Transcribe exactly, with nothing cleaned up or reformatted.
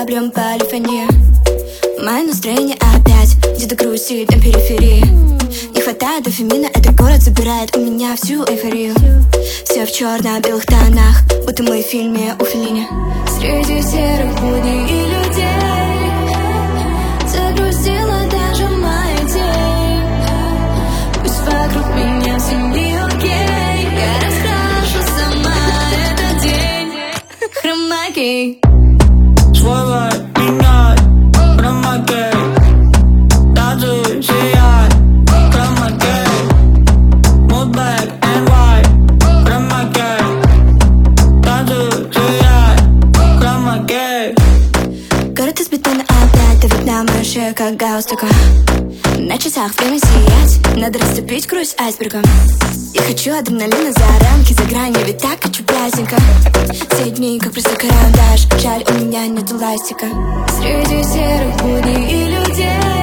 проблем полифония. Мое настроение опять где-то грустит на периферии. Не хватает дофамина, этот город забирает у меня всю эйфорию. Все в черно-белых тонах, будто мы в фильме у Феллини. Среди серых будней и людей загрузила даже моя тень. Пусть вокруг меня все не окей, я раскрашу сама этот день. Хромакей. Свой лайк меняй, хромакей. Даже сияй, хромакей. Mood black and white, хромакей. Даже сияй, хромакей. Город из бетона опять давит на мою шею, как галстука. На часах время сиять, надо расступить круиз айсбергом. Я хочу адреналина за рамки, за грани, ведь так хочу праздника. Все дни, как просто карандаш, жаль, у меня нету ластика. Среди серых будней и людей